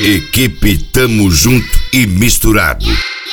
Equipe Tamo Junto e Misturado.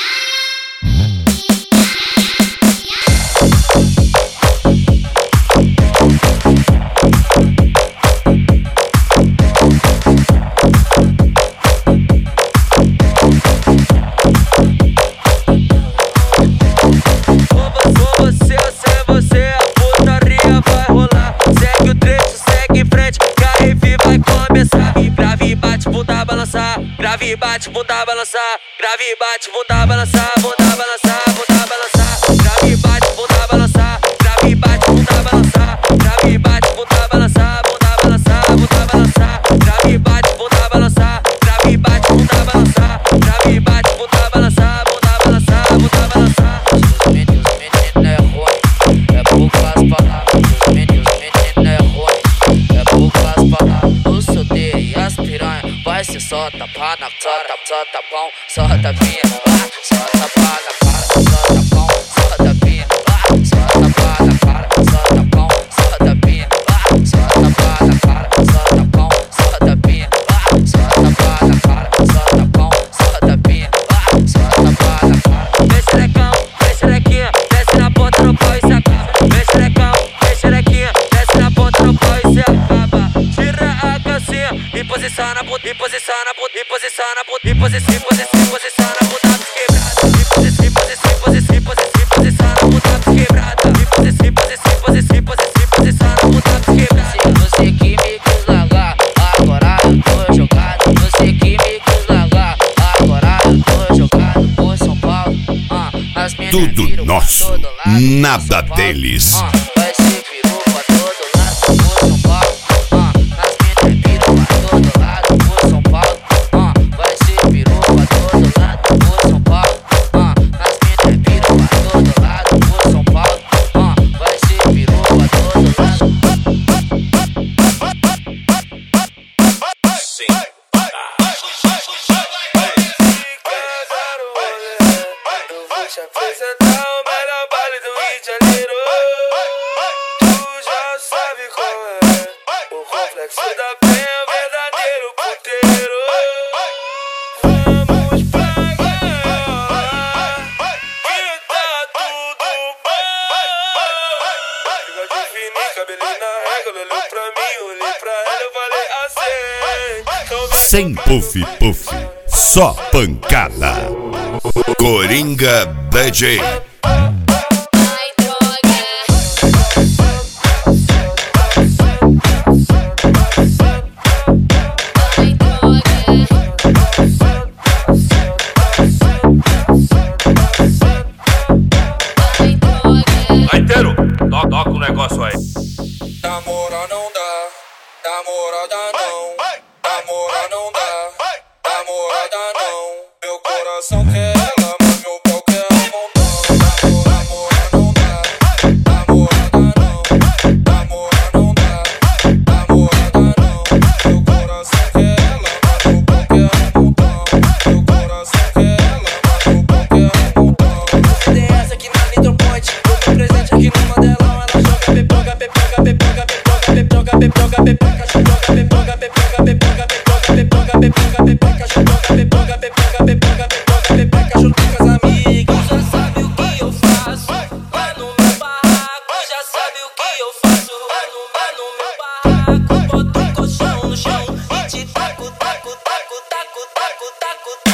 Grave bate, bunda balançar, grave bate, bunda balançar, bunda balançar, bunda balançar. Grave bate, bunda balançar, grave bate, bunda balançar, grave bate, bunda balançar, bunda balançar, bunda balançar. Grave bate, bunda balançar, grave bate, bunda balançar, grave bate, bunda balançar, bunda balançar, bunda balançar. Os meninos é ruim, é pouco as palavras. Os meninos é ruim, é pouco as palavras. O solteiro e as piranha vai ser só tapa na cara, só tapão, só tapinha, só tapa na cara, só tapão, só tapinha, só tapa na cara, só tapão, só tapinha, só tapa na cara, só tapão, só tapinha, só tapa na cara, só tapão, só tapinha, só tapa na cara. Vem xerecão, vem xerequinha, desce na ponta no pau e se acaba. Vem xerecão, vem xerequinha, desce na ponta no pau e se acaba. Tira a calcinha e posiciona a bunda, e posiciona a bunda, e posiciona a bunda, e posiciona a bunda quebrada. E posiciona a bunda quebrada. E posiciona a bunda quebrada. Você que me quis largar, agora eu tô jogado. Você que me quis largar, agora eu tô jogado. Por São Paulo, as minhas Tudo nosso, nada deles. Vai ser peru pra todo lado, por São Paulo. As minhas viram pra todo lado, por São Paulo. Vai ser peru pra todo lado, por São Paulo. As minhas viram pra todo lado, por São Paulo. Vai ser peru pra todo lado. Sim. Eu vou te apresentar o melhor baile do Rio de Janeiro. Tu já sabe qual é. O complexo da penha é o verdadeiro puteiro. Vamos pra gaiola, que tá tudo bom. Fica de fininho, cabelinho na régua. Olhou pra mim, olhei pra ela, eu falei assim. Então vai Sem puff puff, só pancada. Coringa DJ. Gaiteiro, toca um negócio aí. Namora não dá, namorada não. Namora não dá, namorada não. Meu coração quer ela, mas meu pau quer um montão. Namora não dá, namorada não. Namora não dá, namorada não. Meu coração quer ela, mas meu pau quer um montão. Meu coração quer ela, mas meu pau quer um montão. Cadê essa aqui na Nitro Point? Eu tô presente aqui no Mandelão. Ela joga pepoca, pepoca, pepoca, pepoca, pepoca, pepoca, pepoca, chupoca, pepoca, pepoca, pepoca, pepoca, pepoca, pepoca, pepoca, chupoca, pepoca, pepoca, pepoca, pepoca, pepoca, chupoca com as amigas. Já sabe o que eu faço lá no meu barraco. Já sabe o que eu faço lá no meu barraco. Boto um colchão no chão e te taco, taco, taco, taco, taco, taco, taco.